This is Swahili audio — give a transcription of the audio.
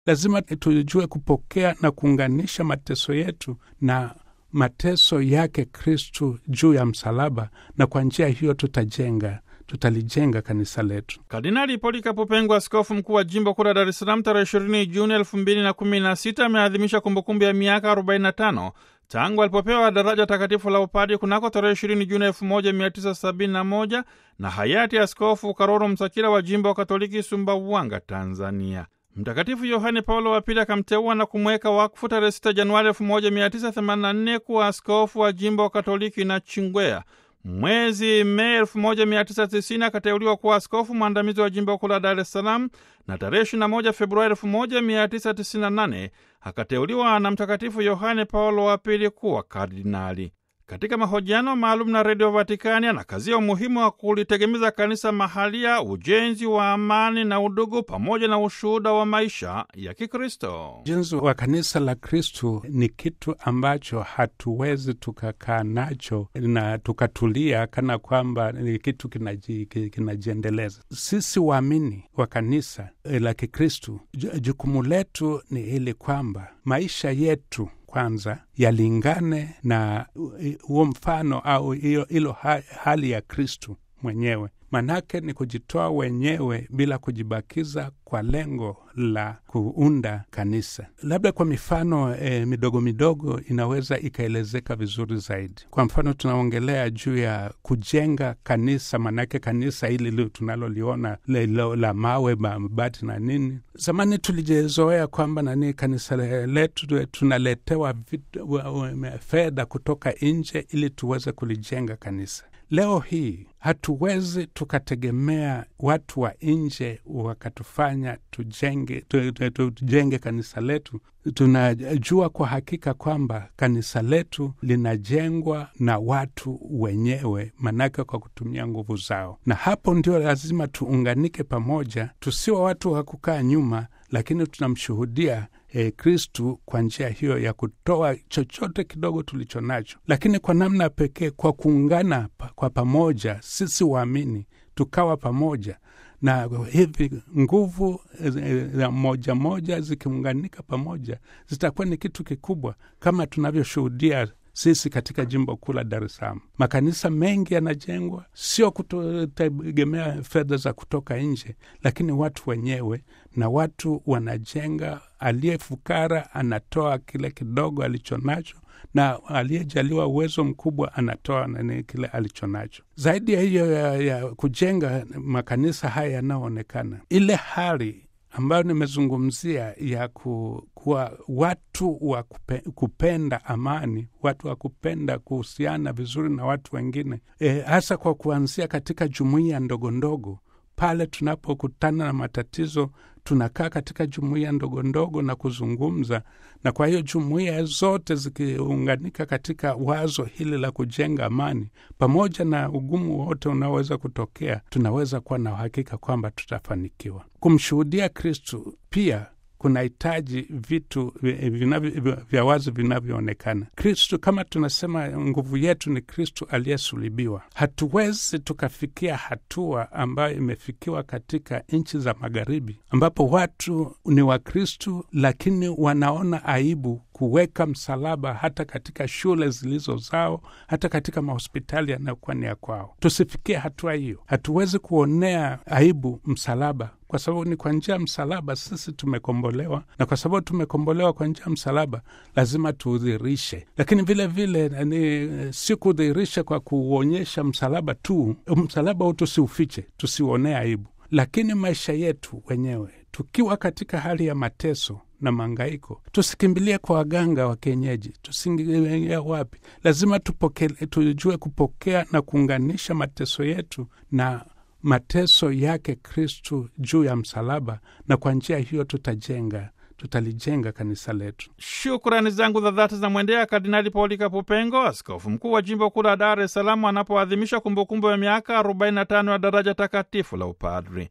Lazima tujue kupokea na kuunganisha mateso yetu na mateso yake Kristu juu ya msalaba, na kwa njia hiyo tutalijenga kanisa letu. Kardinali Polikapu Pengo, askofu mkuu wa jimbo kuu la Dar es Salaam, tarehe 20 Juni 2016 ameadhimisha kumbukumbu ya miaka 45 tangu alipopewa daraja takatifu la upadi kunako tarehe 20 Juni 1971 na hayati Askofu Karolo Msakila wa jimbo wa Katoliki Sumbawanga, Tanzania. Mtakatifu Yohane Paulo wa Pili akamteua na kumweka wakfu tarehe 6 Januari 1984 kuwa askofu wa jimbo wa Katoliki na Chingwea. Mwezi Mei 1990 akateuliwa kuwa askofu mwandamizi wa jimbo kuu la Dar es Salaam, na tarehe 21 Februari 1998 akateuliwa na Mtakatifu Yohane Paulo wa Pili kuwa kardinali. Katika mahojiano maalum na Redio Vatikani anakazia umuhimu wa kulitegemeza kanisa mahalia, ujenzi wa amani na udugu, pamoja na ushuhuda wa maisha ya Kikristo. Ujenzi wa kanisa la Kristu ni kitu ambacho hatuwezi tukakaa nacho na tukatulia kana kwamba ni kitu kinajiendeleza. Sisi waamini wa kanisa la Kikristu, jukumu letu ni ili kwamba maisha yetu kwanza yalingane na huo mfano au ilo hali ya Kristu mwenyewe. Manake ni kujitoa wenyewe bila kujibakiza kwa lengo la kuunda kanisa. Labda kwa mifano midogo midogo inaweza ikaelezeka vizuri zaidi. Kwa mfano tunaongelea juu ya kujenga kanisa, manake kanisa hili tunaloliona la mawe, mabati na nini. Zamani tulijezoea kwamba kanisa letu tunaletewa fedha kutoka nje ili tuweze kulijenga kanisa. Leo hii hatuwezi tukategemea watu wa nje wakatufanya tujenge kanisa letu. Tunajua kwa hakika kwamba kanisa letu linajengwa na watu wenyewe, manake kwa kutumia nguvu zao. Na hapo ndio lazima tuunganike pamoja, tusiwe watu wa kukaa nyuma, lakini tunamshuhudia Kristu kwa njia hiyo ya kutoa chochote kidogo tulicho nacho, lakini kwa namna pekee kwa kuungana kwa pamoja. Sisi waamini tukawa pamoja, na hivi nguvu moja zikiunganika pamoja zitakuwa ni kitu kikubwa, kama tunavyoshuhudia sisi katika jimbo kuu la Dar es Salaam. Makanisa mengi yanajengwa sio kutegemea fedha za kutoka nje, lakini watu wenyewe, na watu wanajenga. Aliyefukara anatoa kile kidogo alichonacho, na aliyejaliwa uwezo mkubwa anatoa kile alichonacho. Zaidi ya hiyo ya kujenga makanisa haya yanayoonekana, ile hali ambayo nimezungumzia ya kuwa watu wa kupenda amani, watu wa kupenda kuhusiana vizuri na watu wengine, hasa kwa kuanzia katika jumuiya ndogo ndogo. Pale tunapokutana na matatizo, tunakaa katika jumuiya ndogo ndogo na kuzungumza, na kwa hiyo jumuiya zote zikiunganika katika wazo hili la kujenga amani, pamoja na ugumu wote unaoweza kutokea, tunaweza kuwa na uhakika kwamba tutafanikiwa. Kumshuhudia Kristu pia kunahitaji vitu vya wazi vinavyoonekana. Kristu, kama tunasema nguvu yetu ni Kristu aliyesulubiwa, hatuwezi tukafikia hatua ambayo imefikiwa katika nchi za magharibi, ambapo watu ni wa Kristu lakini wanaona aibu kuweka msalaba hata katika shule zilizo zao, hata katika mahospitali yanayokuwa ni ya kwao. Tusifikie hatua hiyo. Hatuwezi kuonea aibu msalaba, kwa sababu ni kwa njia ya msalaba sisi tumekombolewa, na kwa sababu tumekombolewa kwa njia ya msalaba lazima tuudhirishe. Lakini vile vile si kudhirisha kwa kuonyesha msalaba tu. Msalaba huu tusiufiche, tusiuonee aibu, lakini maisha yetu wenyewe tukiwa katika hali ya mateso na mangaiko, tusikimbilie kwa waganga wa kienyeji, tusingilie wapi. Lazima tujue kupokea na kuunganisha mateso yetu na mateso yake Kristu juu ya msalaba, na kwa njia hiyo tutalijenga kanisa letu. Shukrani zangu za dhati zinamwendea Kardinali Polikapu Pengo, askofu mkuu wa jimbo kuu la Dar es Salaam, anapoadhimisha kumbukumbu ya miaka 45 ya daraja takatifu la upadri.